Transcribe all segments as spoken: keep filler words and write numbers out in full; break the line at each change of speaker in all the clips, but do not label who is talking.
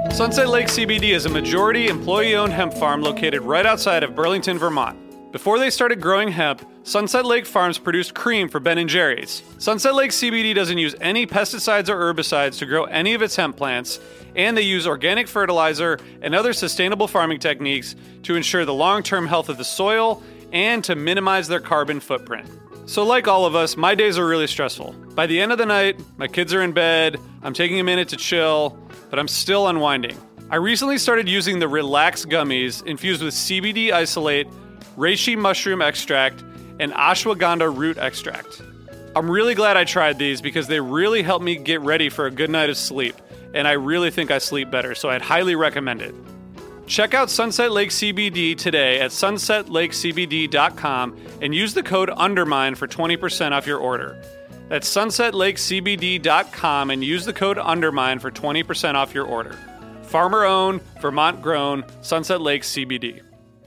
Sunset Lake C B D is a majority employee-owned hemp farm located right outside of Burlington, Vermont. Before they started growing hemp, Sunset Lake Farms produced cream for Ben and Jerry's. Sunset Lake C B D doesn't use any pesticides or herbicides to grow any of its hemp plants, and they use organic fertilizer and other sustainable farming techniques to ensure the long-term health of the soil and to minimize their carbon footprint. So like all of us, my days are really stressful. By the end of the night, my kids are in bed, I'm taking a minute to chill, but I'm still unwinding. I recently started using the Relax gummies infused with C B D isolate, reishi mushroom extract, and ashwagandha root extract. I'm really glad I tried these because they really helped me get ready for a good night of sleep, and I really think I sleep better, so I'd highly recommend it. Check out Sunset Lake C B D today at sunset lake c b d dot com and use the code UNDERMINE for twenty percent off your order. That's sunset lake c b d dot com and use the code UNDERMINE for twenty percent off your order. Farmer-owned, Vermont-grown, Sunset Lake C B D.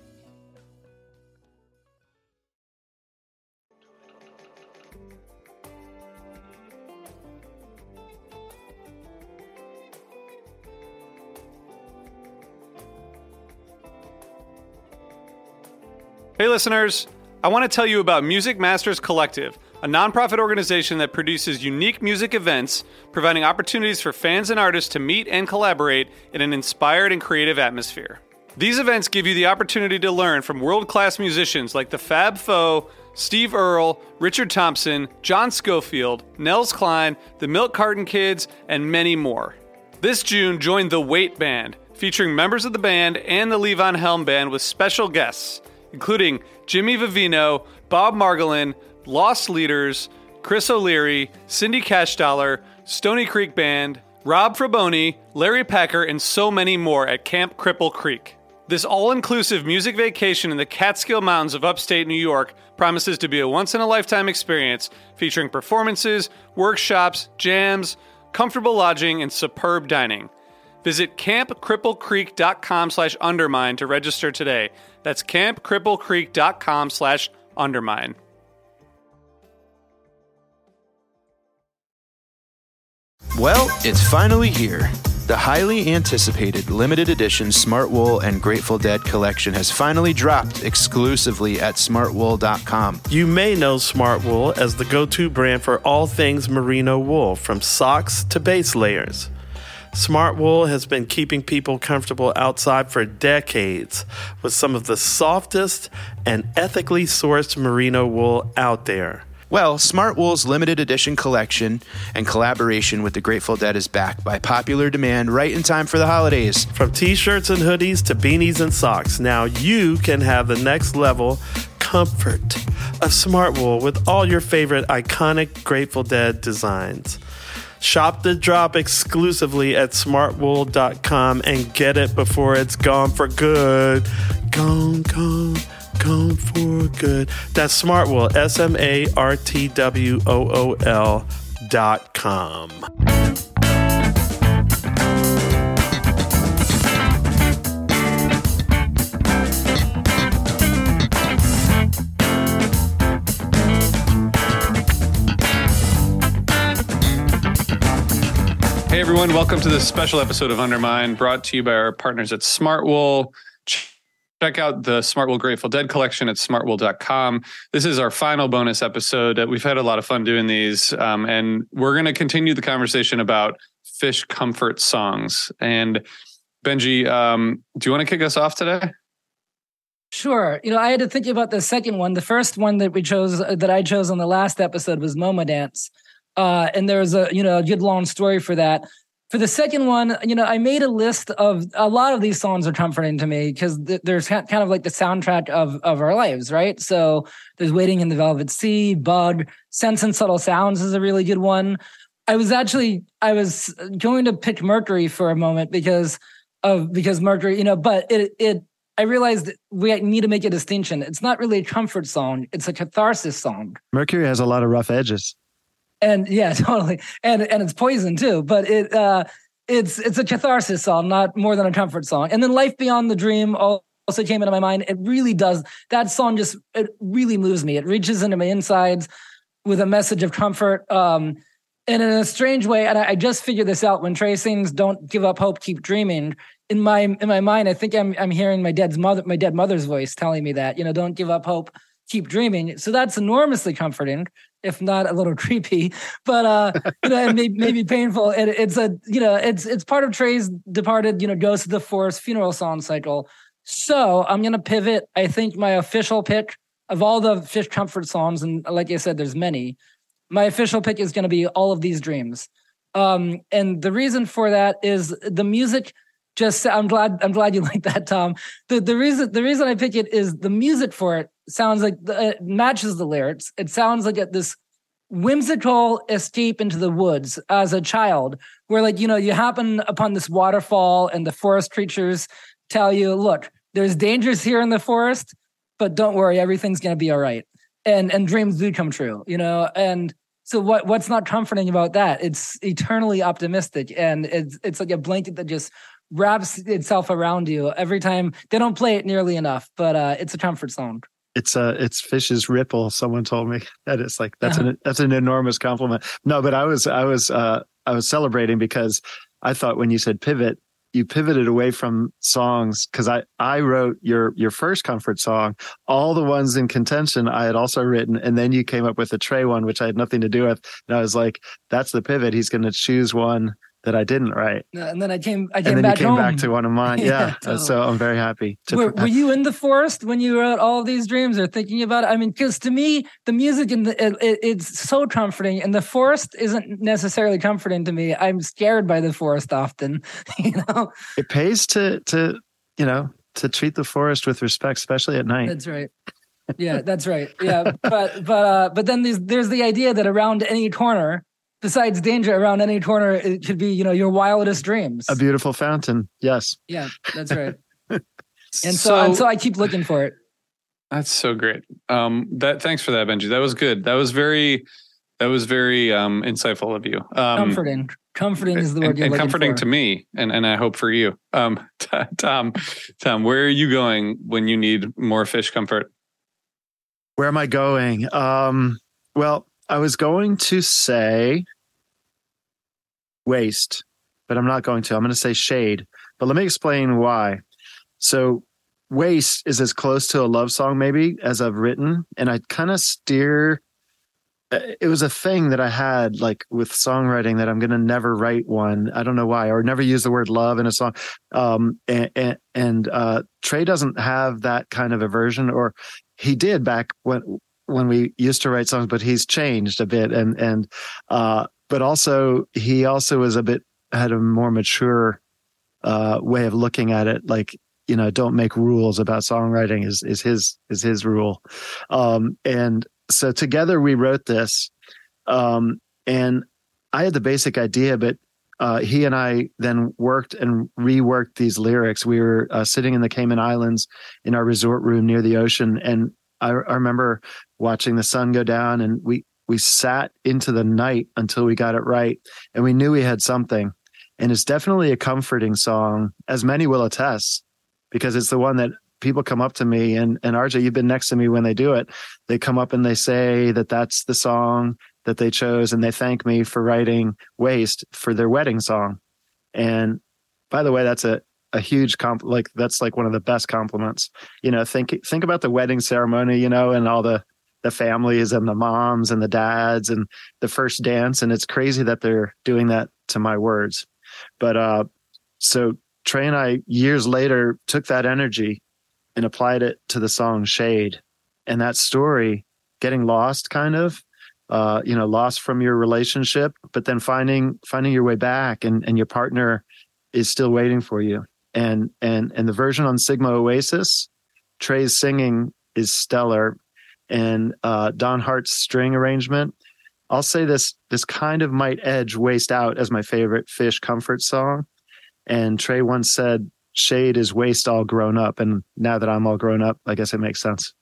Hey listeners, I want to tell you about Music Masters Collective, a nonprofit organization that produces unique music events, providing opportunities for fans and artists to meet and collaborate in an inspired and creative atmosphere. These events give you the opportunity to learn from world-class musicians like the Fab Four, Steve Earle, Richard Thompson, John Schofield, Nels Cline, the Milk Carton Kids, and many more. This June, join the Wait Band, featuring members of the band and the Levon Helm Band with special guests, including Jimmy Vivino, Bob Margolin, Lost Leaders, Chris O'Leary, Cindy Cashdollar, Stony Creek Band, Rob Fraboni, Larry Packer, and so many more at Camp Cripple Creek. This all-inclusive music vacation in the Catskill Mountains of upstate New York promises to be a once-in-a-lifetime experience featuring performances, workshops, jams, comfortable lodging, and superb dining. Visit camp cripple creek dot com slash undermine to register today. That's camp cripple creek dot com slash undermine.
Well, it's finally here. The highly anticipated limited edition Smartwool and Grateful Dead collection has finally dropped exclusively at smartwool dot com.
You may know Smartwool as the go-to brand for all things merino wool, from socks to base layers. Smartwool has been keeping people comfortable outside for decades with some of the softest and ethically sourced merino wool out there.
Well, Smartwool's limited edition collection and collaboration with the Grateful Dead is back by popular demand right in time for the holidays.
From t-shirts and hoodies to beanies and socks, now you can have the next level comfort of Smartwool with all your favorite iconic Grateful Dead designs. Shop the drop exclusively at smartwool dot com and get it before it's gone for good. Gone, gone, gone for good. That's Smartwool, S M A R T W O O L dot com.
Hey everyone, welcome to this special episode of Undermine, brought to you by our partners at Smartwool. Check out the Smartwool Grateful Dead collection at smartwool dot com. This is our final bonus episode. We've had a lot of fun doing these, um, and we're going to continue the conversation about Phish comfort songs. And Benji, um, do you want to kick us off today?
Sure. You know, I had to think about the second one. The first one that we chose, that I chose on the last episode, was Momo Dance. Uh, and there's a, you know, a good long story for that. For the second one, you know, I made a list of a lot of these songs are comforting to me because th- there's kind of like the soundtrack of, of our lives, right? So there's Waiting in the Velvet Sea, Bug, Sense and Subtle Sounds is a really good one. I was actually, I was going to pick Mercury for a moment because of, because Mercury, you know, but it, it, I realized we need to make a distinction. It's not really a comfort song. It's a catharsis song.
Mercury has a lot of rough edges.
And yeah, totally. And and it's Poison too, but it uh, it's it's a catharsis song, not more than a comfort song. And then Life Beyond the Dream also came into my mind. It really does. That song just, it really moves me. It reaches into my insides with a message of comfort. Um, And in a strange way, and I, I just figured this out when Trey sings "Don't give up hope, keep dreaming." In my in my mind, I think I'm I'm hearing my dad's mother, my dead mother's voice telling me that, you know, don't give up hope, keep dreaming. So that's enormously comforting, if not a little creepy, but uh, you know, and maybe, maybe painful. It, it's a you know, it's it's part of Trey's departed, you know, Ghost of the Forest funeral song cycle. So I'm gonna pivot. I think my official pick of all the Phish comfort songs, and like I said, there's many. My official pick is going to be All of These Dreams. Um, and the reason for that is the music just, I'm glad, I'm glad you like that, Tom. The the reason, the reason I pick it is the music for it sounds like, the, it matches the lyrics. It sounds like a, this whimsical escape into the woods as a child, where like, you know, you happen upon this waterfall and the forest creatures tell you, look, there's dangers here in the forest, but don't worry, everything's going to be all right. And, and dreams do come true, you know, and so what what's not comforting about that? It's eternally optimistic, and it's it's like a blanket that just wraps itself around you every time. They don't play it nearly enough, but uh, it's a comfort song.
It's uh it's Phish's Ripple. Someone told me that it's like that's an that's an enormous compliment. No, but I was I was uh I was celebrating because I thought when you said pivot, you pivoted away from songs, because I, I wrote your your first comfort song, all the ones in contention I had also written, and then you came up with a Trey one, which I had nothing to do with. And I was like, that's the pivot. He's going to choose one that I didn't write.
And then I came I came
and then
back
you came
home.
back to one of mine. Yeah.
yeah totally.
So I'm very happy. To
were, were you in the forest when you wrote All of These Dreams, or thinking about it? I mean, because to me, the music and the, it, it, it's so comforting, and the forest isn't necessarily comforting to me. I'm scared by the forest often, you know?
It pays to, to, you know, to treat the forest with respect, especially at night.
That's right. Yeah, that's right. Yeah. But, but, uh, but then there's, there's the idea that around any corner, besides danger, around any corner, it should be, you know, your wildest dreams.
A beautiful fountain. Yes.
Yeah, that's right. And so,
So-
and so I keep looking for it.
That's so great. Um, that thanks for that, Benji. That was good. That was very, that was very um, insightful of you. Um,
Comforting. Comforting is the word
and,
you're
and
looking
comforting
for.
to me, and and I hope for you. Um, Tom, Tom, where are you going when you need more Phish comfort?
Where am I going? Um, well, I was going to say Waste, but I'm not going to. I'm going to say Shade. But let me explain why. So Waste is as close to a love song maybe as I've written, and I kind of steer. It was a thing that I had like with songwriting that I'm going to never write one. I don't know why, or never use the word love in a song. Um, and and, and uh, Trey doesn't have that kind of aversion, or he did back when when we used to write songs, but he's changed a bit. And and uh, but also he also was a bit had a more mature uh, way of looking at it. Like, you know, don't make rules about songwriting is is his is his rule. Um, and so together we wrote this, um, and I had the basic idea, but uh, he and I then worked and reworked these lyrics. We were uh, sitting in the Cayman Islands in our resort room near the ocean, and I, I remember watching the sun go down, and we we sat into the night until we got it right, and we knew we had something. And it's definitely a comforting song, as many will attest, because it's the one that people come up to me, and, and R J, you've been next to me when they do it. They come up and they say that that's the song that they chose, and they thank me for writing Waste for their wedding song. And by the way, that's a, a huge comp, like that's like one of the best compliments. You know, think think about the wedding ceremony, you know, and all the the families and the moms and the dads and the first dance, and it's crazy that they're doing that to my words. But uh, so Trey and I, years later, took that energy and applied it to the song Shade. And that story, getting lost kind of, uh, you know, lost from your relationship, but then finding finding your way back, and, and your partner is still waiting for you. And and and the version on Sigma Oasis, Trey's singing is stellar. And uh, Don Hart's string arrangement, I'll say this, this kind of might edge Waste out as my favorite Phish comfort song. And Trey once said, Shade is Waste all grown up. And now that I'm all grown up, I guess it makes sense.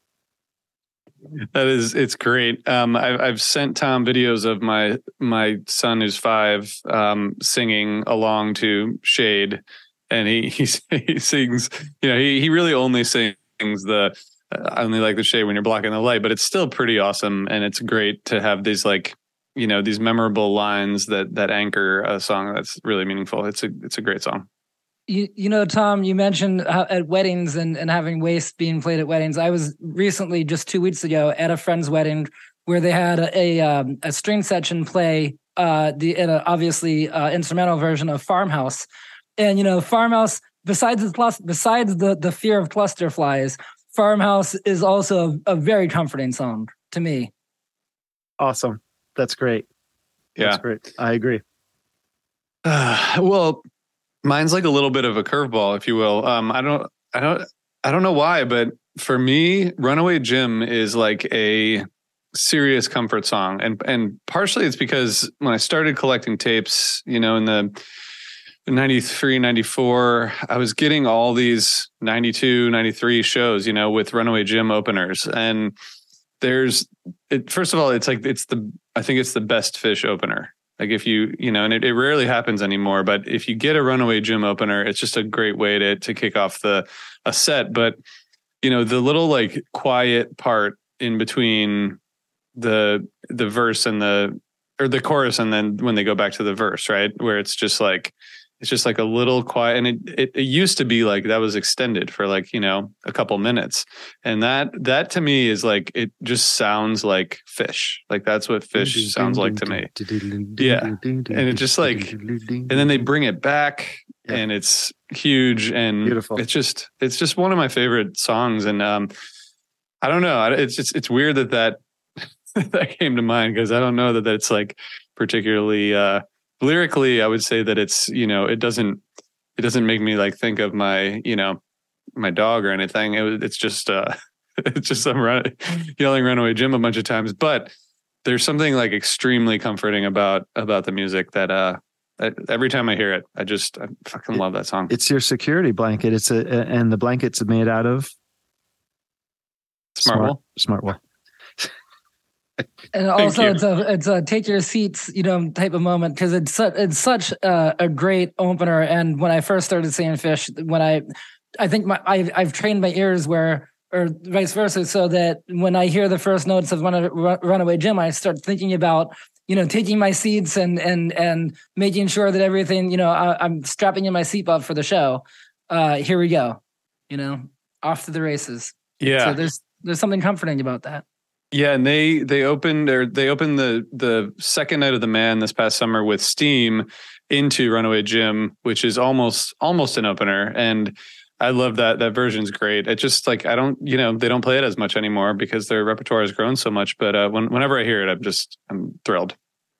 That is, it's great. Um, I've, I've sent Tom videos of my my son who's five um, singing along to Shade, and he he, he sings. You know, he he really only sings the uh, I only like the shade when you're blocking the light, but it's still pretty awesome, and it's great to have these like you know, these memorable lines that that anchor a song that's really meaningful. It's a it's a great song.
You, you know, Tom, you mentioned how, at weddings and, and having Waste being played at weddings. I was recently, just two weeks ago, at a friend's wedding where they had a a, um, a string section play uh, the in a obviously uh, instrumental version of Farmhouse, and you know, Farmhouse. Besides the plus, besides the the fear of cluster flies, Farmhouse is also a, a very comforting song to me.
Awesome, that's great.
Yeah,
that's great. I agree.
Uh, well. Mine's like a little bit of a curveball, if you will. Um, I don't, I don't, I don't know why, but for me, "Runaway Jim" is like a serious comfort song, and and partially it's because when I started collecting tapes, you know, in the ninety-three, ninety-four, I was getting all these ninety-two, ninety-three shows, you know, with "Runaway Jim" openers, and there's, it, first of all, it's like it's the, I think it's the best Phish opener. Like if you, you know, and it, it rarely happens anymore, but if you get a "Runaway Jim" opener, it's just a great way to to kick off the a set. But, you know, the little like quiet part in between the the verse and the, or the chorus, and then when they go back to the verse, right? Where it's just like, it's just like a little quiet. And it, it, it used to be like that was extended for like, you know, a couple minutes. And that, that to me is like, it just sounds like Phish. Like that's what Phish sounds like to me. Yeah. And it just like, and then they bring it back yeah. and it's huge and
beautiful.
It's just, it's just one of my favorite songs. And um, I don't know. It's just, it's weird that that, that came to mind because I don't know that that's like particularly, uh, lyrically, I would say that it's, you know, it doesn't, it doesn't make me like think of my, you know, my dog or anything. It, it's just, uh, it's just I'm run, yelling "Runaway Jim" a bunch of times. But there's something like extremely comforting about about the music that, uh, that every time I hear it, I just I fucking love that song.
It's your security blanket. It's a, and the blanket's made out of
Smartwool.
Smartwool.
And also, it's a it's a take your seats, you know, type of moment because it's su- it's such a, a great opener. And when I first started seeing Phish, when I I think my I've, I've trained my ears where or vice versa, so that when I hear the first notes of Run, Runaway Jim, I start thinking about, you know, taking my seats and and and making sure that everything, you know, I, I'm strapping in my seatbelt for the show. Uh, here we go, you know, off to the races.
Yeah,
so there's there's something comforting about that.
Yeah, and they they opened or they opened the the second night of the Man this past summer with Steam into "Runaway Jim," which is almost almost an opener, and I love that. That version's great. It just like I don't, you know, they don't play it as much anymore because their repertoire has grown so much. But uh, when, whenever I hear it, I'm just I'm thrilled.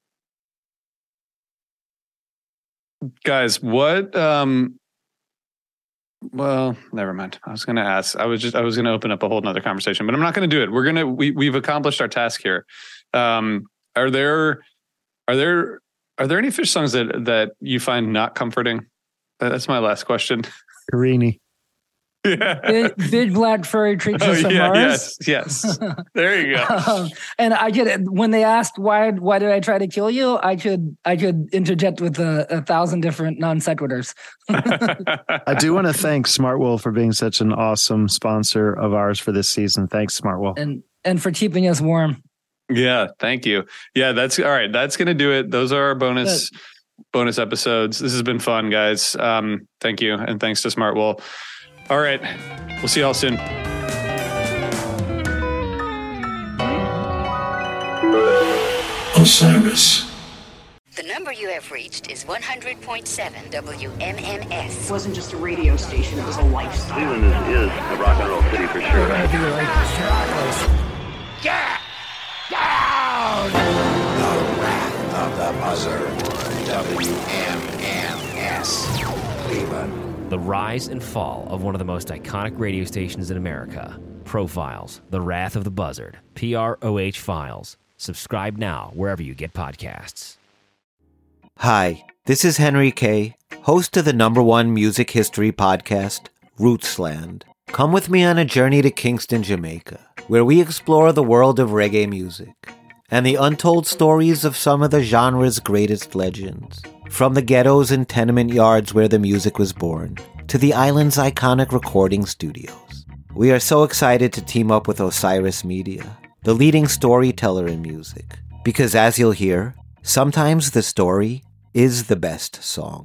Guys, what? Um, Well, never mind. I was going to ask. I was just. I was going to open up a whole nother conversation, but I'm not going to do it. We're gonna. We we've accomplished our task here. Um, are there? Are there? Are there any Phish songs that that you find not comforting? That's my last question.
Carini.
Yeah.
Big, big black furry creatures
oh,
from
yeah,
Mars.
Yes. Yes. There you go.
um, and I could, when they asked why, why did I try to kill you? I could, I could interject with a, a thousand different non sequiturs.
I do want to thank Smartwool for being such an awesome sponsor of ours for this season. Thanks, Smartwool,
and and for keeping us warm.
Yeah, thank you. Yeah, that's all right. That's gonna do it. Those are our bonus Good. bonus episodes. This has been fun, guys. Um, thank you, and thanks to Smartwool. All right. We'll see y'all soon.
Osiris.
The number you have reached is one hundred point seven W M M S.
It wasn't just a radio station, it was a lifestyle.
Cleveland is, is a rock and roll city for sure.
Get down! The Wrath of the Buzzard. W M M S. Cleveland.
The rise and fall of one of the most iconic radio stations in America. Profiles, The Wrath of the Buzzard, P R O H Files. Subscribe now wherever you get podcasts.
Hi, this is Henry Kay, host of the number one music history podcast, Rootsland. Come with me on a journey to Kingston, Jamaica, where we explore the world of reggae music and the untold stories of some of the genre's greatest legends. From the ghettos and tenement yards where the music was born, to the island's iconic recording studios. We are so excited to team up with Osiris Media, the leading storyteller in music, Because as you'll hear, sometimes the story is the best song.